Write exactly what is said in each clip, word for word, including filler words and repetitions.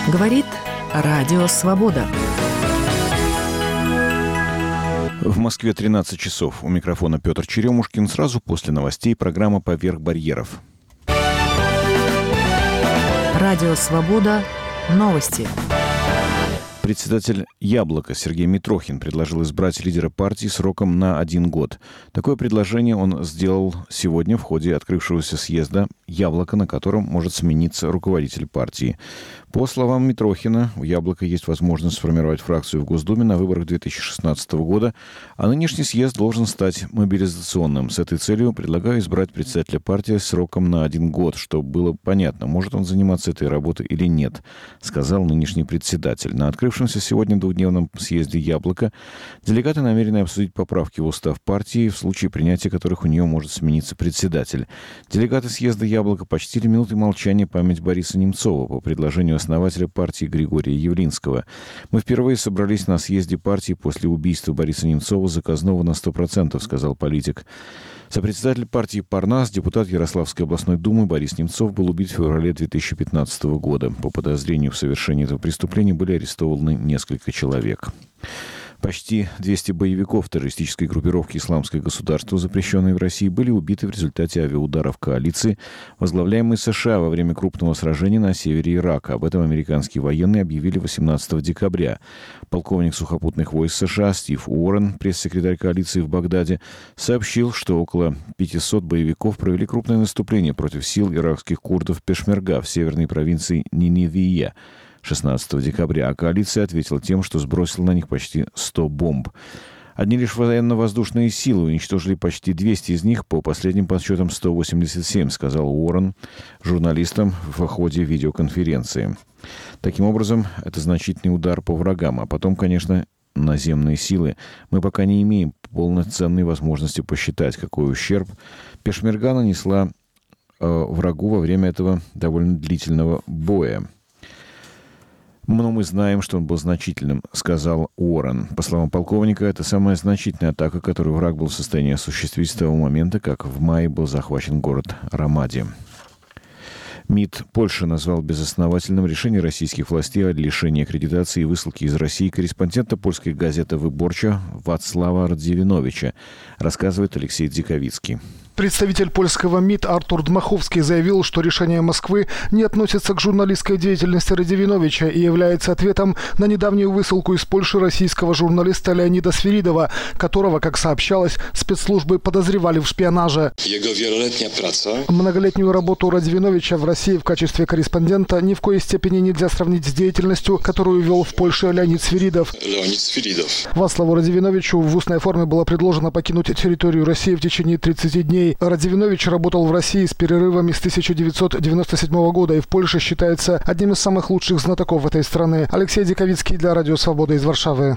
Говорит Радио Свобода. В Москве тринадцать часов. У микрофона Петр Черемушкин. Сразу после новостей программа «Поверх барьеров». Радио Свобода. Новости. Председатель «Яблоко» Сергей Митрохин предложил избрать лидера партии сроком на один год. Такое предложение он сделал сегодня в ходе открывшегося съезда «Яблоко», на котором может смениться руководитель партии. По словам Митрохина, у «Яблока» есть возможность сформировать фракцию в Госдуме на выборах две тысячи шестнадцатого года, а нынешний съезд должен стать мобилизационным. С этой целью предлагаю избрать председателя партии сроком на один год, чтобы было понятно, может он заниматься этой работой или нет, сказал нынешний председатель. На открывшемся сегодня двухдневном съезде «Яблоко» делегаты намерены обсудить поправки в устав партии, в случае принятия которых у нее может смениться председатель. Делегаты съезда «Яблоко» почтили минутой молчания память Бориса Немцова по предложению основателя партии Григория Явлинского. Мы впервые собрались на съезде партии после убийства Бориса Немцова, заказного на сто процентов, сказал политик. Сопредседатель партии «Парнас», депутат Ярославской областной думы Борис Немцов был убит в феврале две тысячи пятнадцатого года. По подозрению в совершении этого преступления были арестованы несколько человек. Почти двести боевиков террористической группировки «Исламское государство», запрещенной в России, были убиты в результате авиаударов коалиции, возглавляемой США во время крупного сражения на севере Ирака. Об этом американские военные объявили восемнадцатого декабря. Полковник сухопутных войск США Стив Уоррен, пресс-секретарь коалиции в Багдаде, сообщил, что около пятисот боевиков провели крупное наступление против сил иракских курдов Пешмерга в северной провинции Ниневия шестнадцатого декабря, а коалиция ответила тем, что сбросила на них почти сто бомб. Одни лишь военно-воздушные силы уничтожили почти двести из них, по последним подсчетам сто восемьдесят семь, сказал Уоррен журналистам в ходе видеоконференции. Таким образом, это значительный удар по врагам, а потом, конечно, наземные силы. Мы пока не имеем полноценной возможности посчитать, какой ущерб Пешмерга нанесла э, врагу во время этого довольно длительного боя. «Но мы знаем, что он был значительным», — сказал Уоррен. По словам полковника, это самая значительная атака, которую враг был в состоянии осуществить с того момента, как в мае был захвачен город Рамади. МИД Польши назвал безосновательным решение российских властей о лишении аккредитации и высылке из России корреспондента польской газеты «Выборча» Вацлава Радзивиновича, рассказывает Алексей Дзиковицкий. Представитель польского МИД Артур Дмаховский заявил, что решение Москвы не относится к журналистской деятельности Радзивиновича и является ответом на недавнюю высылку из Польши российского журналиста Леонида Свиридова, которого, как сообщалось, спецслужбы подозревали в шпионаже. Многолетнюю работу Радзивиновича в России в качестве корреспондента ни в коей степени нельзя сравнить с деятельностью, которую вел в Польше Леонид Свиридов. Леонид Свиридов. Вацлаву Радзивиновичу в устной форме было предложено покинуть территорию России в течение тридцати дней. Радзивинович работал в России с перерывами с тысяча девятьсот девяносто седьмого года и в Польше считается одним из самых лучших знатоков этой страны. Алексей Диковицкий для Радио Свобода из Варшавы.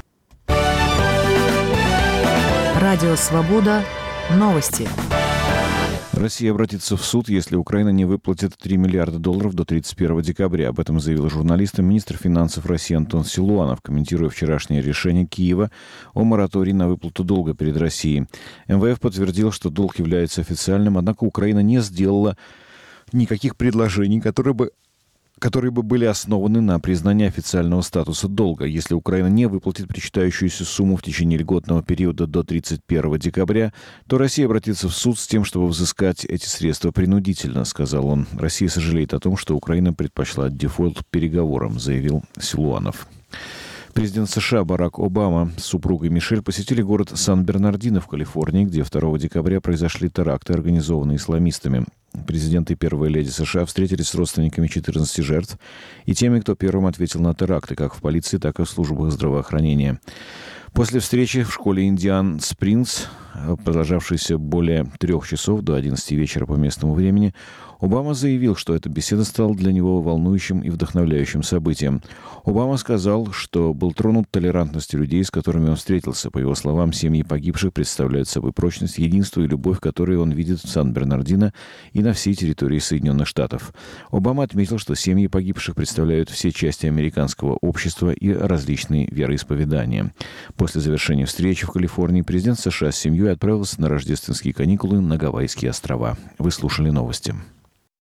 Радио Свобода. Новости. Россия обратится в суд, если Украина не выплатит три миллиарда долларов до тридцать первого декабря. Об этом заявил журналистам министр финансов России Антон Силуанов, комментируя вчерашнее решение Киева о моратории на выплату долга перед Россией. эм вэ эф подтвердил, что долг является официальным, однако Украина не сделала никаких предложений, которые бы которые бы были основаны на признании официального статуса долга. Если Украина не выплатит причитающуюся сумму в течение льготного периода до тридцать первого декабря, то Россия обратится в суд с тем, чтобы взыскать эти средства принудительно, сказал он. Россия сожалеет о том, что Украина предпочла дефолт переговорам, заявил Силуанов. Президент США Барак Обама с супругой Мишель посетили город Сан-Бернардино в Калифорнии, где второго декабря произошли теракты, организованные исламистами. Президент и первая леди США встретились с родственниками четырнадцати жертв и теми, кто первым ответил на теракты, как в полиции, так и в службах здравоохранения. После встречи в школе Индиан Спрингс, продолжавшейся более трех часов до одиннадцати вечера по местному времени, Обама заявил, что эта беседа стала для него волнующим и вдохновляющим событием. Обама сказал, что был тронут толерантностью людей, с которыми он встретился. По его словам, семьи погибших представляют собой прочность, единство и любовь, которые он видит в Сан-Бернардино и на всей территории Соединенных Штатов. Обама отметил, что семьи погибших представляют все части американского общества и различные вероисповедания. После завершения встречи в Калифорнии президент США с семьей отправился на рождественские каникулы на Гавайские острова. Вы слушали новости.